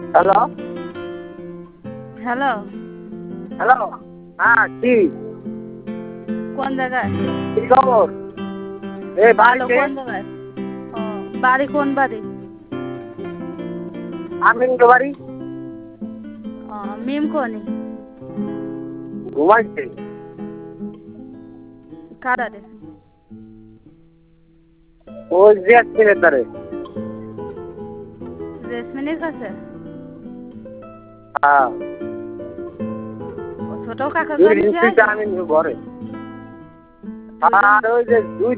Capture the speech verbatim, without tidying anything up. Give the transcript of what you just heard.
Hello hello hello হ্যাঁ কি কোন জায়গায়? কি খবর? এই ভালো। বাড়িতে। কোন জায়গায়? ও, বাড়ি কোন বাড়ি? আমিন বাড়ি। ও, মিম কোনি? ঘুমাইছে। কারারে? ওই জেসমিনের ধারে। জেসমিনের কাছে? হ্যাঁ ও, ছোট কাকার দুই কাছে দিন সে থেকে আসে? আমিন ঘরে। দুই দিন? আর ওই যে দুই